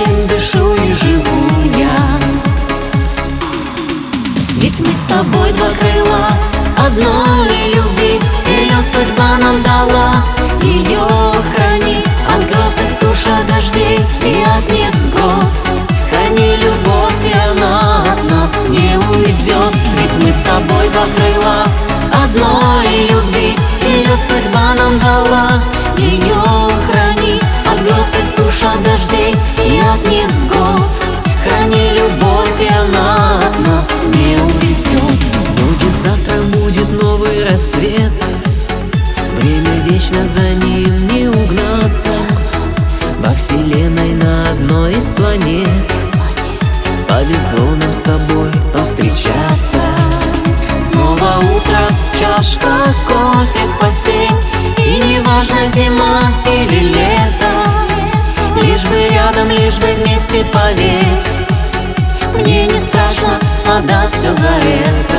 им дышу и живу я. Ведь мы с тобой два крыла одной любви, ее судьба нам дала. Ее храни от гроз и стуша дождей и от невзгод. Храни любовь, и она от нас не уйдет. Ведь мы с тобой два крыла одной любви, ее судьба нам дала. Ее храни от гроз и стуша дождей и от невзгод. Храни любовь, и она от нас не уйдет. Будет завтра, будет новый рассвет. Время вечно, за ним не угнаться. Во вселенной на одной из планет повезло нам с тобой повстречаться. Снова утро, чашка кофе в постель. И не важно, зима или лето, лишь бы рядом, лишь бы вместе, поверь. Мне не страшно отдать все за это.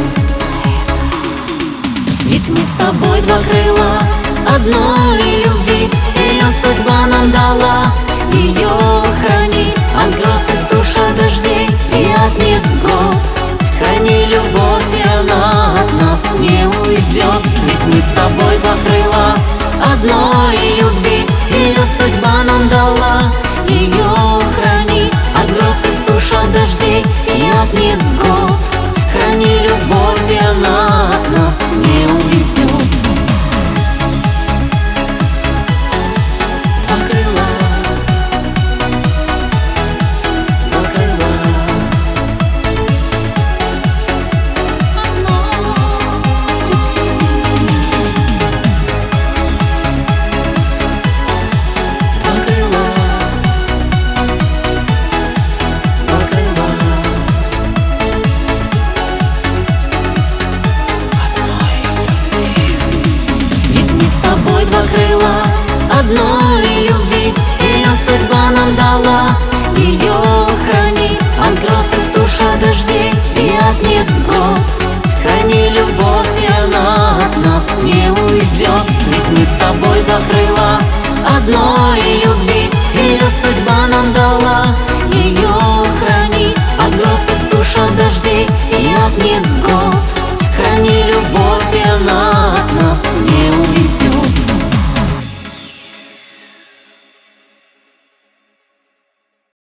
Ведь мы с тобой два крыла одной любви, ее судьба нам дала. Ее храни от гроз и стуша дождей и от невзгод. Храни любовь, и она от нас не уйдет. Ведь мы с тобой два крыла одной любви, ее судьба нам дала. Ее храни от гроз и стуша дождей и от невзгод. Храни любовь, и она от нас не уйдет. Два крыла, два крыла. Два крыла, два крыла. Ведь мы с тобой два крыла одной любви, ее судьба нам дала. Ее храни от гроз и стуша дождей и от невзгод. Храни любовь, и она от нас не уйдет. Ведь мы с тобой два крыла одной